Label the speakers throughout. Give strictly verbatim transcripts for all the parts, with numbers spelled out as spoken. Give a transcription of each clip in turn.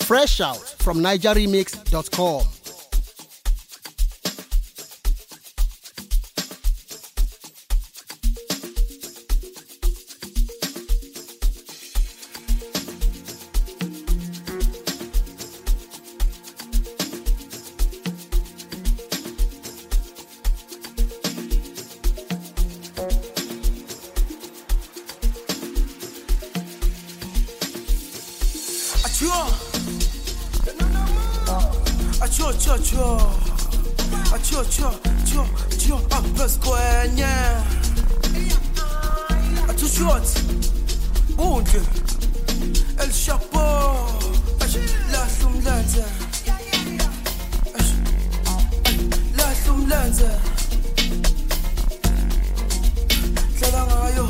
Speaker 1: Fresh out from niger remix dot com.
Speaker 2: Acho, acho, acho, acho, acho, acho, acho, upper square, yeah. Acho short, bunge, el chapeau, la sumlanza, la sumlanza, salangayo,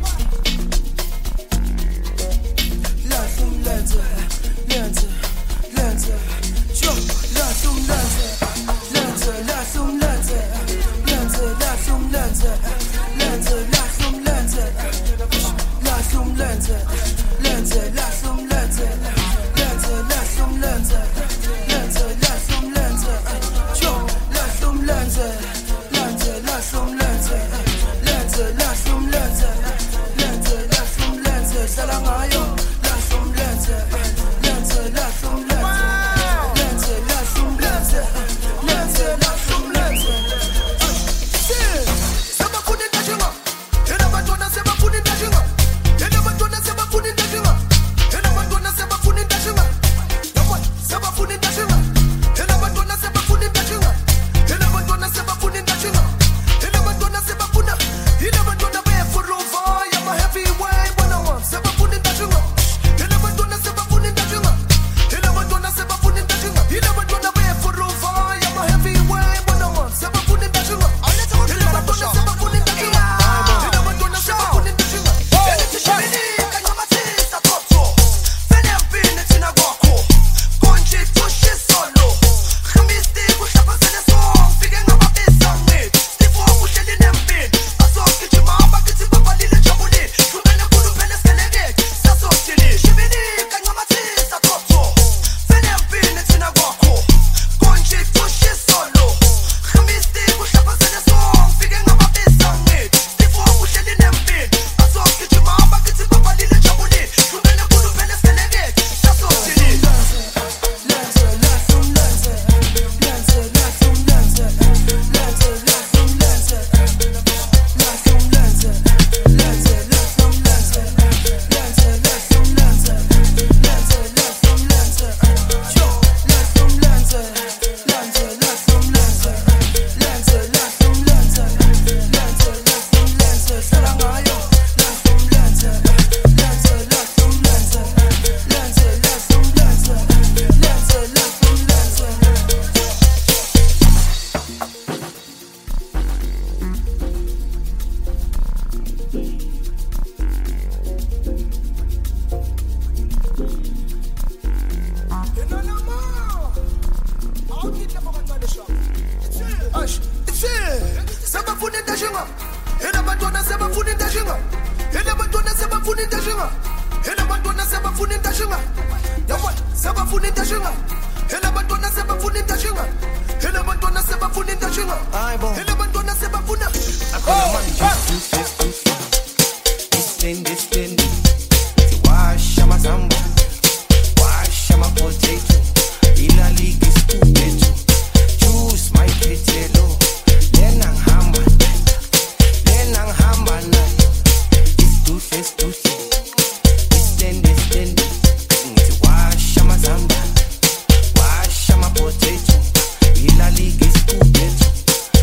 Speaker 2: la sumlanza, lanza, lanza, yo. La sum lanza, lanza, la sum lanza, lanza, la sum lanza, lanza, la sum lanza, la sum lanza, lanza, la sum lanza, lanza, la sum lanza, lanza, la sum lanza, yo, la sum lanza, lanza, la sum lanza, lanza, la sum lanza, lanza, la sum lanza, salangayo, la sum lanza, lanza, la sum lanza.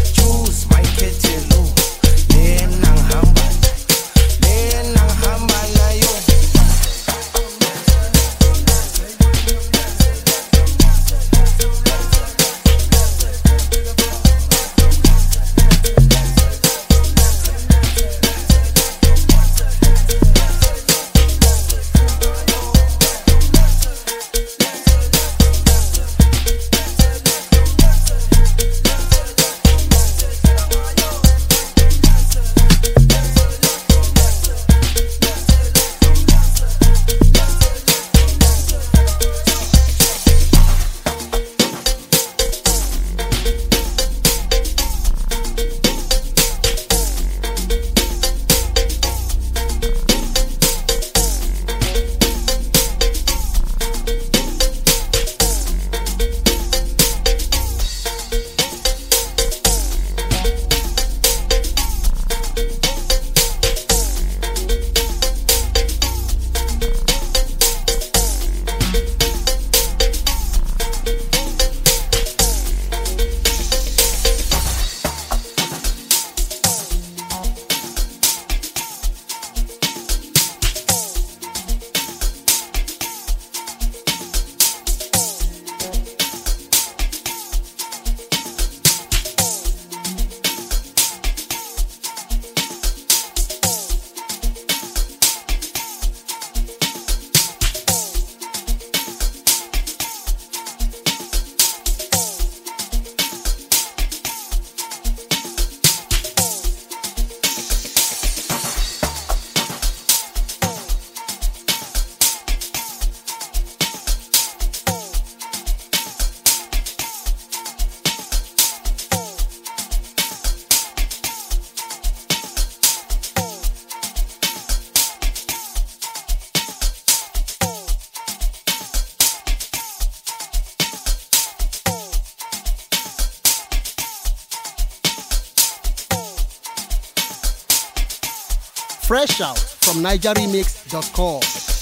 Speaker 3: Choose my kettle, then I'm humble, then I'm humble.
Speaker 1: Fresh out from niger remix dot com.